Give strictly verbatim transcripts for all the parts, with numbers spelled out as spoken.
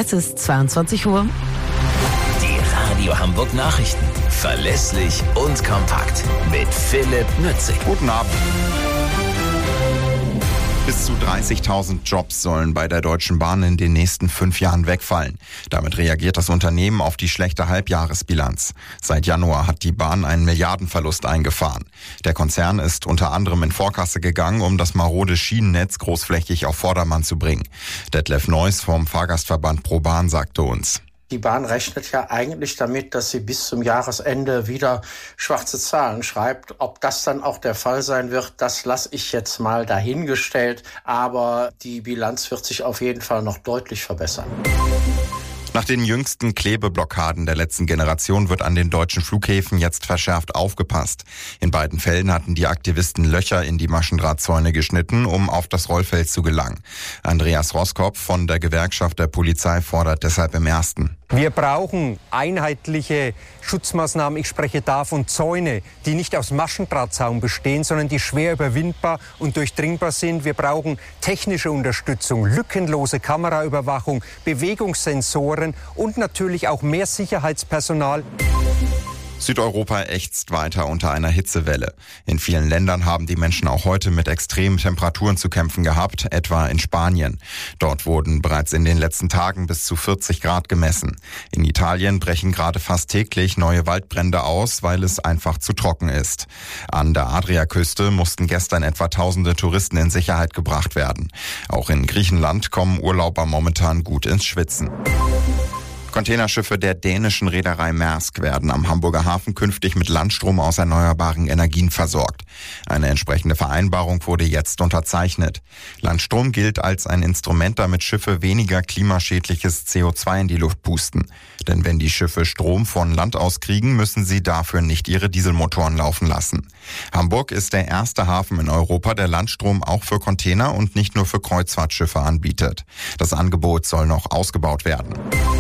Es ist zweiundzwanzig Uhr. Die Radio Hamburg Nachrichten. Verlässlich und kompakt. Mit Philipp Nützig. Guten Abend. Bis zu dreißigtausend Jobs sollen bei der Deutschen Bahn in den nächsten fünf Jahren wegfallen. Damit reagiert das Unternehmen auf die schlechte Halbjahresbilanz. Seit Januar hat die Bahn einen Milliardenverlust eingefahren. Der Konzern ist unter anderem in Vorkasse gegangen, um das marode Schienennetz großflächig auf Vordermann zu bringen. Detlef Neuss vom Fahrgastverband ProBahn sagte uns: Die Bahn rechnet ja eigentlich damit, dass sie bis zum Jahresende wieder schwarze Zahlen schreibt. Ob das dann auch der Fall sein wird, das lasse ich jetzt mal dahingestellt. Aber die Bilanz wird sich auf jeden Fall noch deutlich verbessern. Nach den jüngsten Klebeblockaden der letzten Generation wird an den deutschen Flughäfen jetzt verschärft aufgepasst. In beiden Fällen hatten die Aktivisten Löcher in die Maschendrahtzäune geschnitten, um auf das Rollfeld zu gelangen. Andreas Roskopf von der Gewerkschaft der Polizei fordert deshalb im ersten: Wir brauchen einheitliche Schutzmaßnahmen. Ich spreche da von Zäune, die nicht aus Maschendrahtzaun bestehen, sondern die schwer überwindbar und durchdringbar sind. Wir brauchen technische Unterstützung, lückenlose Kameraüberwachung, Bewegungssensoren und natürlich auch mehr Sicherheitspersonal. Südeuropa ächzt weiter unter einer Hitzewelle. In vielen Ländern haben die Menschen auch heute mit extremen Temperaturen zu kämpfen gehabt, etwa in Spanien. Dort wurden bereits in den letzten Tagen bis zu vierzig Grad gemessen. In Italien brechen gerade fast täglich neue Waldbrände aus, weil es einfach zu trocken ist. An der Adriaküste mussten gestern etwa tausende Touristen in Sicherheit gebracht werden. Auch in Griechenland kommen Urlauber momentan gut ins Schwitzen. Containerschiffe der dänischen Reederei Maersk werden am Hamburger Hafen künftig mit Landstrom aus erneuerbaren Energien versorgt. Eine entsprechende Vereinbarung wurde jetzt unterzeichnet. Landstrom gilt als ein Instrument, damit Schiffe weniger klimaschädliches C O zwei in die Luft pusten. Denn wenn die Schiffe Strom von Land aus kriegen, müssen sie dafür nicht ihre Dieselmotoren laufen lassen. Hamburg ist der erste Hafen in Europa, der Landstrom auch für Container und nicht nur für Kreuzfahrtschiffe anbietet. Das Angebot soll noch ausgebaut werden.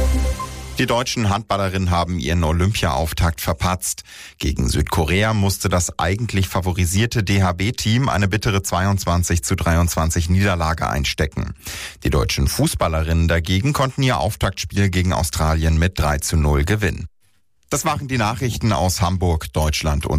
Die deutschen Handballerinnen haben ihren Olympia-Auftakt verpatzt. Gegen Südkorea musste das eigentlich favorisierte D H B-Team eine bittere zweiundzwanzig zu dreiundzwanzig Niederlage einstecken. Die deutschen Fußballerinnen dagegen konnten ihr Auftaktspiel gegen Australien mit drei zu null gewinnen. Das waren die Nachrichten aus Hamburg, Deutschland und